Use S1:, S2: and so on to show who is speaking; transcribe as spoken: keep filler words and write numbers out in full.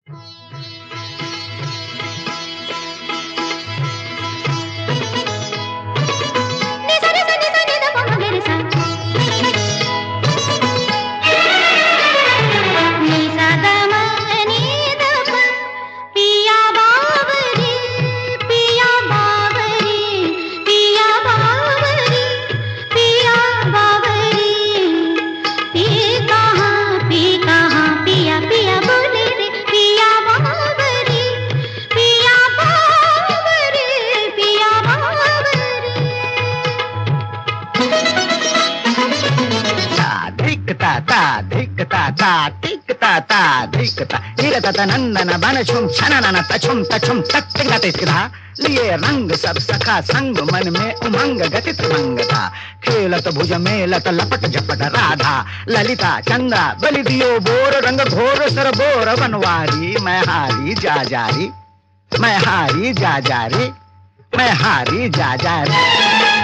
S1: नंदन बन छुम छनन तछुम तछुम तत्गा लिए रंग सब सखा संग मन में उमंग गति तुमंग था। खेलत भुज मेलत लपट झपट राधा ललिता चंदा बलि दियो बोर रंग घोर सर बोर बनवारी मैं हारी जा जारी मैं हारी जा जारी मैं हारी जा जारी।